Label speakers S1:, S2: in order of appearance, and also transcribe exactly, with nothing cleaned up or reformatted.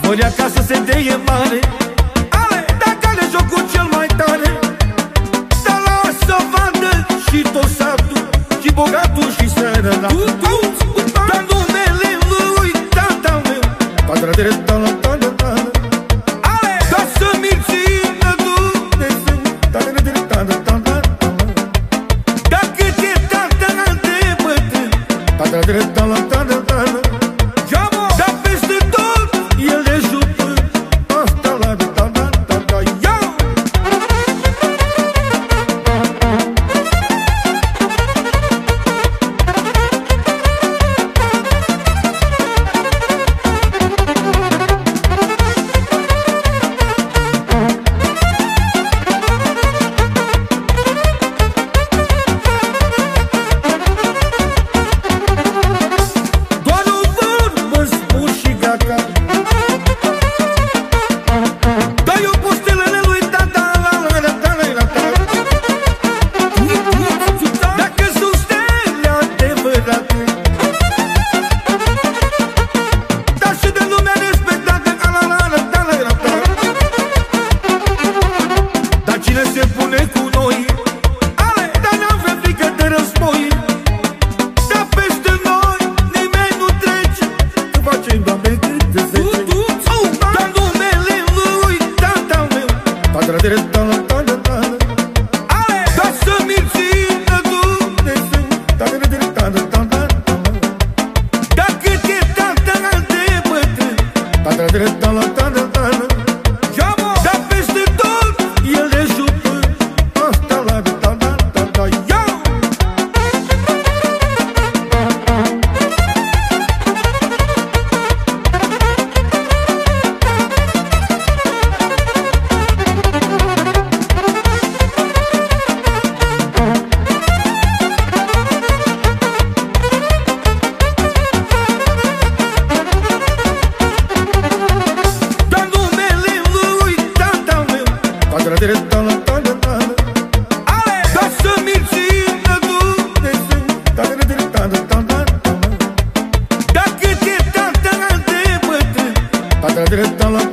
S1: ori acasă se deie mare. Ale, dacă are jocul cel mai tare, dar lasă vadă și tot satul, și bogatul și sărănatul. Dar numele lui tata meu, ta-da-da-da-da-da-da-da. Ale, ca să-mi țină Dumnezeu, ta-da-da-da-da-da-da. Dacă te tata de bătrân, ta-da-da-da-da-da-da. Dar peste tot el e jupân, asta la da-da-da-da. Iau! Doar o vorbă spun și gata. Dă-i o postelele lui tata, la la la la la la la. Dacă sunt stele adevărate, dar și de lumea respectată, la la la la la la la. Dar cine se pune cu noi, ale, dar n-avem frică de război. Dar peste noi nimeni nu trece, că facem, Doamne, cât de zece. Dar numele lui tata meu, ta-da-da-da-da-da-da. Ale, ca să-mi țină Dumnezeu, ta-da-da-da-da-da-da. Dacă te tata de bătrân, ta-da-da-da-da-da-da. Dar peste tot el e jupân, asta la da-da-da-da. Iau! Dar numele lui tata meu, ta-da-da-da-da-da-da. Ale, ca să-mi țină Dumnezeu, ta-da-da-da-da-da-da. Dacă te tata de bătrân, ta-da-da-da-da-da.